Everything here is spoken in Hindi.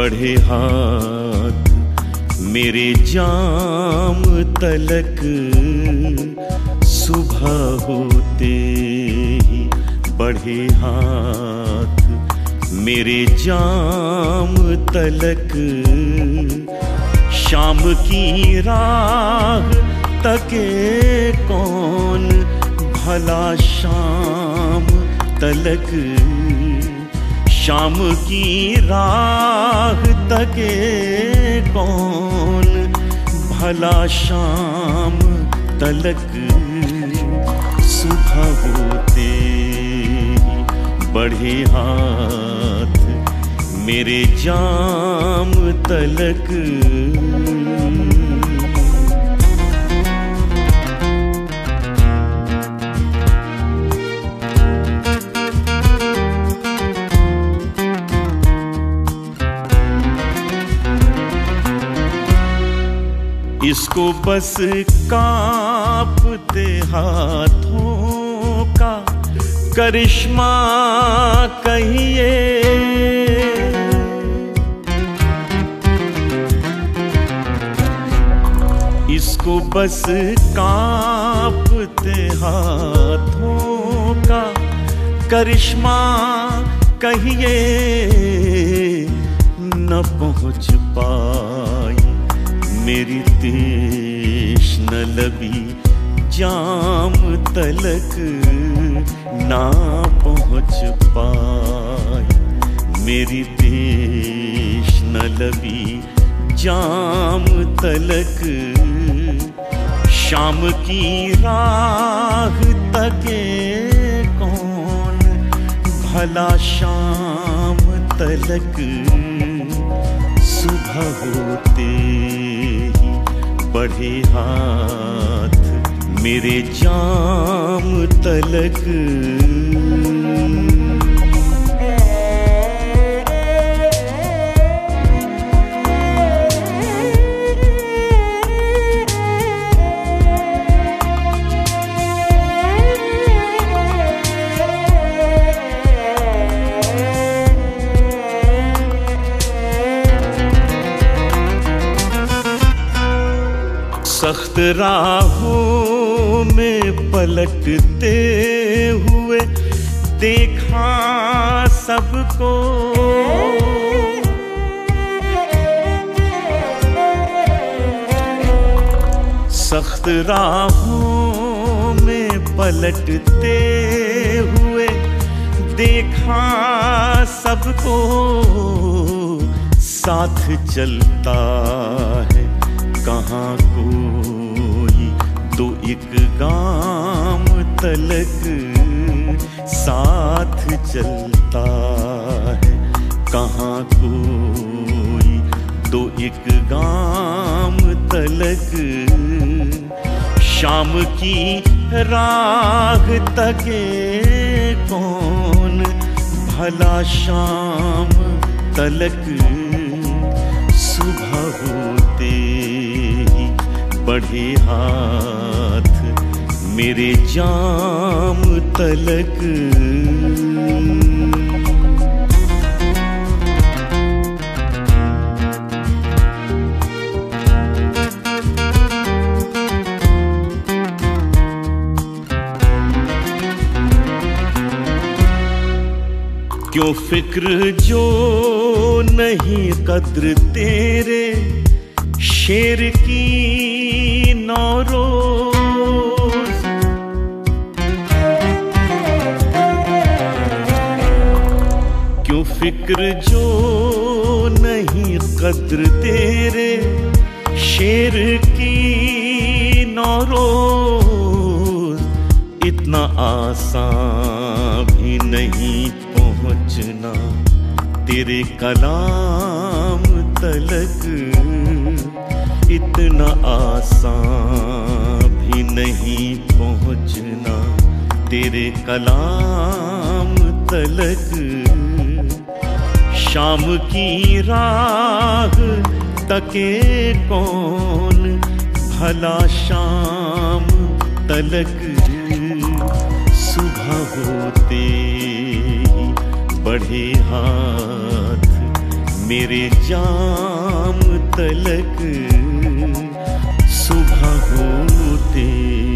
बढ़े हाथ मेरे जाम तलक, सुबह होते ही बढ़े हाथ मेरे जाम तलक, शाम की राह तके कौन भला शाम तलक, शाम की राह तके कौन भला शाम तलक, सुबह होते बढ़े हाथ मेरे जाम तलक। इसको बस कांपते हाथों का करिश्मा कहिए, इसको बस कांपते हाथों का करिश्मा कहिए, न पहुंच पाई मेरी तीक्ष्ण लबी जाम तलक, ना पहुंच पाई मेरी तीक्ष्ण लबी जाम तलक, शाम की राह तके कौन भला शाम तलक, सुबह होते ही बढ़े हाथ मेरे जाम तलक। सख्त राहों में पलटते हुए देखा सबको, सख्त राहों में पलटते हुए देखा सबको, साथ चलता है कहाँ कोई तो एक गाम तलक, साथ चलता है कहाँ कोई तो एक गाम तलक, शाम की राह तके कौन भला शाम तलक, सुबह होते ही बढ़े हाथ मेरे जाम तलक। क्यों फिक्र जो नहीं कद्र तेरे शेर की नौ रोज, क्यों फिक्र जो नहीं कद्र तेरे शेर की नौ रोज, इतना आसान भी नहीं पहुंचना तेरे कलाम तलक, इतना आसान भी नहीं पहुंचना तेरे कलाम तलक, शाम की राह तके कौन भला शाम तलक, सुबह होते बढ़े हाथ मेरे जाम तलक सुबह होते